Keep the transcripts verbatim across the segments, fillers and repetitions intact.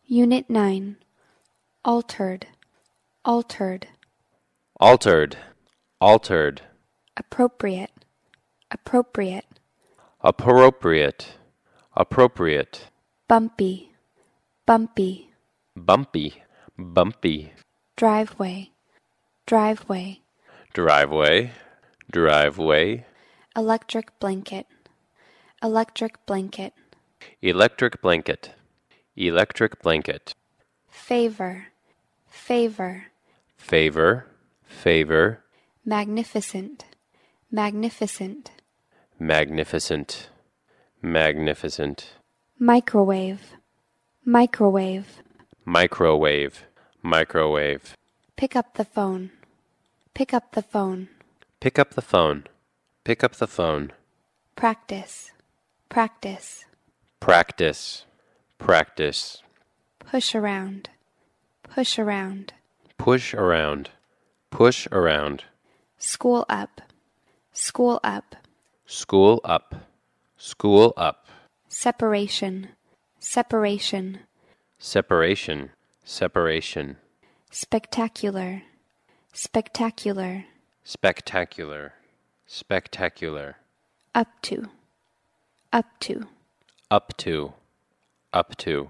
Unit nine. Altered, altered. Altered, altered. Appropriate, appropriate. Appropriate, appropriate. Bumpy, bumpy. Bumpy, bumpy. Driveway, driveway. Driveway, driveway. Electric blanket, electric blanket. Electric blanket, electric blanket. Favor, favor. Favor, favor. Magnificent, magnificent. Magnificent, magnificent. Microwave, microwave. Microwave, microwave. Pick up the phone, pick up the phone. Pick up the phone, pick up the phone. Practice, practice. Practice, practice. Push around, push around. Push around, push around. School up, school up. School up, school up. Separation, separation. Separation, separation. Spectacular, spectacular. Spectacular, spectacular. Up to, up to. Up to, up to.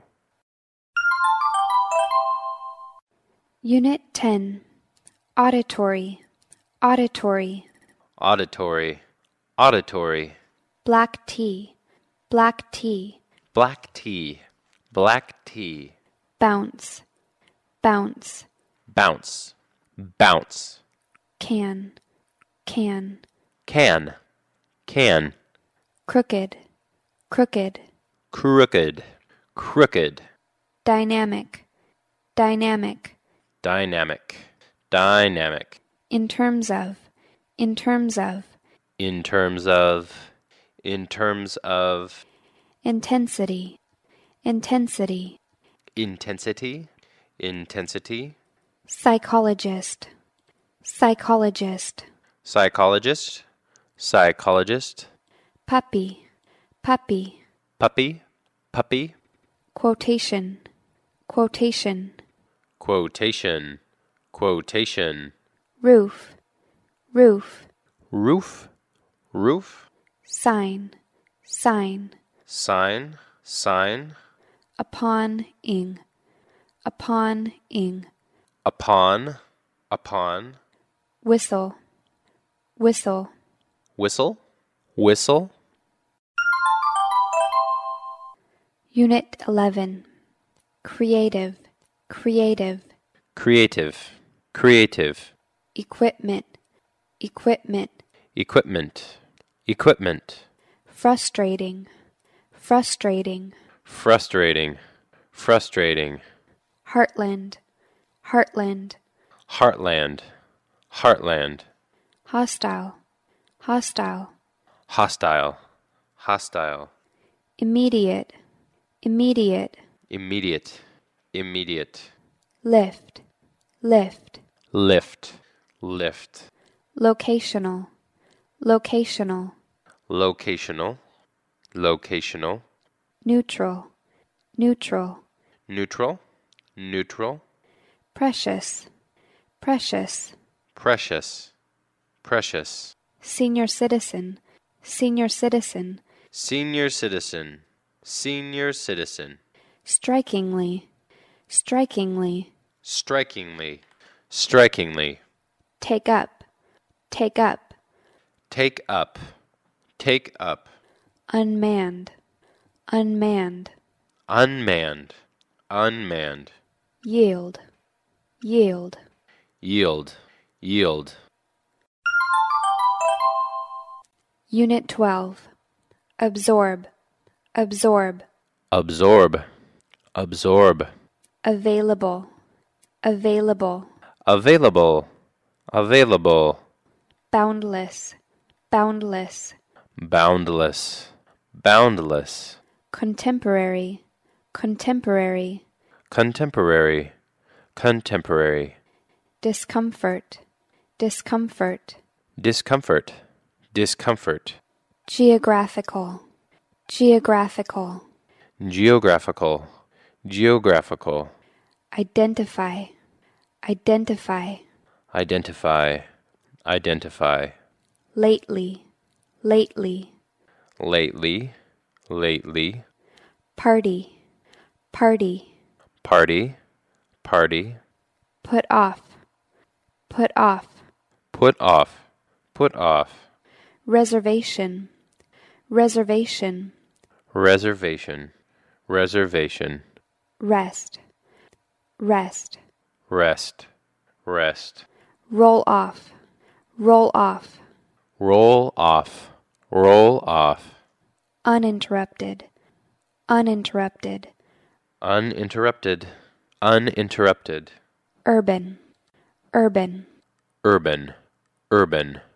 Unit ten. Auditory, auditory. Auditory, auditory. Black tea, black tea. Black tea, black tea. Bounce, bounce. Bounce, bounce. Can, can. Can, can. Crooked, crooked. Crooked, crooked. Dynamic, dynamic. Dynamic, dynamic. In terms of, in terms of. In terms of, in terms of. Intensity, intensity. Intensity, intensity. Psychologist, psychologist. Psychologist, psychologist. Puppy, puppy. Puppy, puppy. Quotation, quotation. Quotation, quotation. Roof, roof. Roof, roof. Sign, sign. Sign, sign. Upon ing, upon ing. Upon, upon. Whistle, whistle. Whistle, whistle. Unit eleven. Creative, creative. Creative, creative. Equipment, equipment. Equipment, equipment. Frustrating, frustrating. Frustrating, frustrating. Heartland, heartland. Heartland, heartland. Hostile, hostile. Hostile, hostile. Immediate, immediate. Immediate, immediate. Lift, lift. Lift, lift. Locational, locational. Locational, locational. Neutral, neutral. Neutral, neutral. Precious, precious. Precious, precious. Senior citizen, senior citizen. Senior citizen, senior citizen. Strikingly, strikingly. Strikingly, strikingly. Take up, take up. Take up, take up. Unmanned, unmanned. Unmanned, unmanned. Yield, yield. Yield, yield. Unit twelve. Absorb, absorb. Absorb, absorb. Available, available. Available, available. Boundless, boundless. Boundless, boundless. Contemporary, contemporary. Contemporary, contemporary. Discomfort, discomfort. Discomfort, discomfort. Geographical, geographical. Geographical, geographical, identify, identify, identify, identify, lately, lately, lately, lately, party, party, party, party, put off, put off, put off, put off, reservation, reservation, reservation, reservation, rest, rest, rest, rest, roll off, roll off, roll off, roll off, uninterrupted, uninterrupted, uninterrupted, uninterrupted, urban, urban, urban, urban,